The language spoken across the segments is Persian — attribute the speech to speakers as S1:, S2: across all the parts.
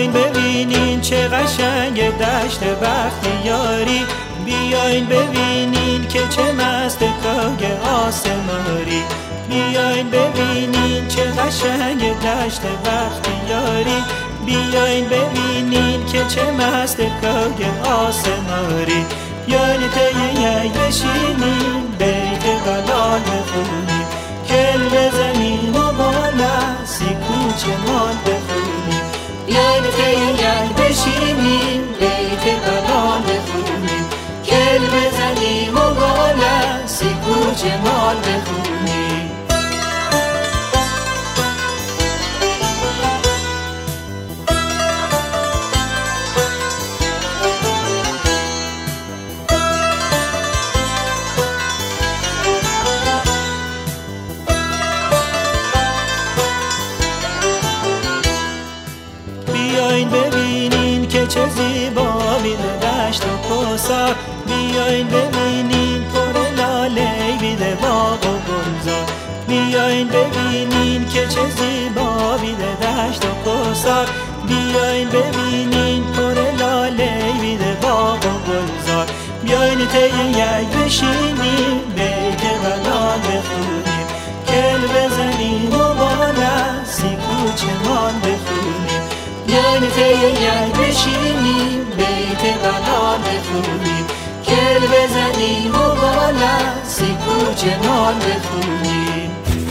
S1: بیاین ببینین چه قشنگ دشت بختیاری، بیاین ببینین که چه مست کاگ آسماری، بیاین ببینین چه قشنگ دشت بختیاری، بیاین ببینین که چه مست کاگ آسماری. بیاین طی بشینین بیت بلال بخونیم، کل بزنیم و بالا سی کوچه مال بخونیم. بیاین طی بشینیم بیت بلال بخونیم، کل بزنیم و بالا سی کوچه مال بخونیم. بیاین ببینین که چه زیبا بیده دشت و کوثر، بیاین ببینین پر لاله بیده باغ و گلزار، بیاین ببینین که چه زیبا بیده دشت و کوثر، بیاین ببینین پر لاله بیده باغ و گلزار. بیاین طی بشینیم بیت بلال بخونیم، کل بزنیم و بالا سی کوچه مال بخونیم. بیاین طی بشینیم بیت بلال بخونیم، کل بزنیم و بالا سی کوچه مال بخونیم.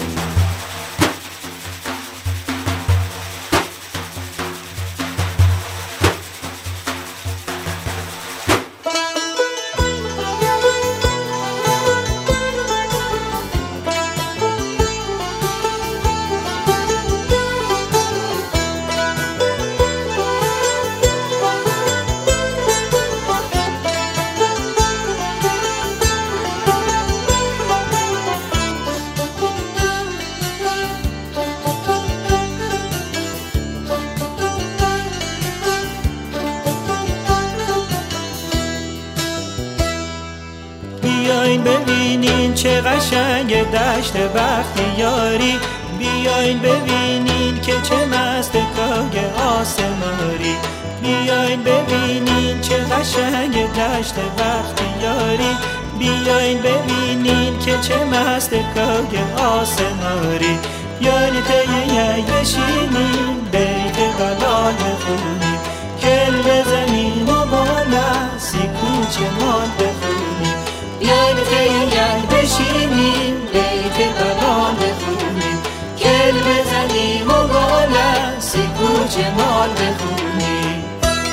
S1: بیاین ببینین چه قشنگ دشت بختیاری، بیاین ببینین که چه مست کاگ آسماری، بیاین ببینین چه قشنگ دشت بختیاری، بیاین ببینین که چه مست کاگ آسماری. بیاین طی بشینین بیت بلال بخونیم، کل بزنیم و بالا سی کوچه مال بخونیم. بیاین طی بشینیم بیت بلال بخونیم، کل بزنیم و بالا سی کوچه مال بخونیم.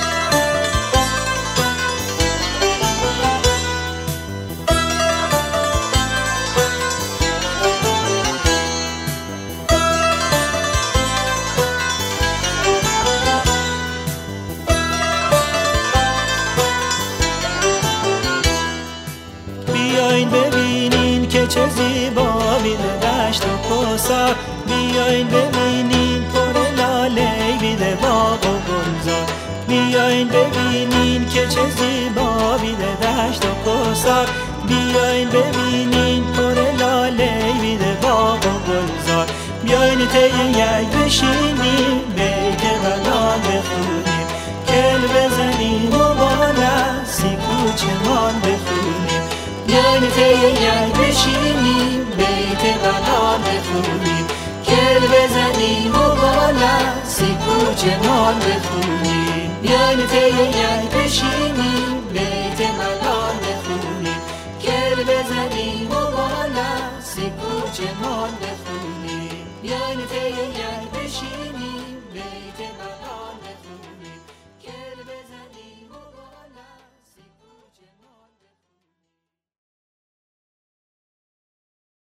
S1: بیاین ببینین که چه زیبا بیده دشت و کوثر، بیاین ببینین پر لاله بیده باغ و گلزار، بیاین ببینین که چه زیبا بیده دشت و کوثر، بیاین ببینین پر لاله بیده باغ و گلزار. بیاین طی بشینیم بیت بلال بخونیم، کل بزنیم و بالا سی کوچه مال بخونیم. بیاین طی بشینیم بیت بلال بخونیم، کل بزنیم و بالا سی کوچه مال بخونیم. بیاین طی بشینیم بیت بلال بخونیم، کل بزنیم و بالا سی کوچه مال بخونیم. بیاین طی بشینیم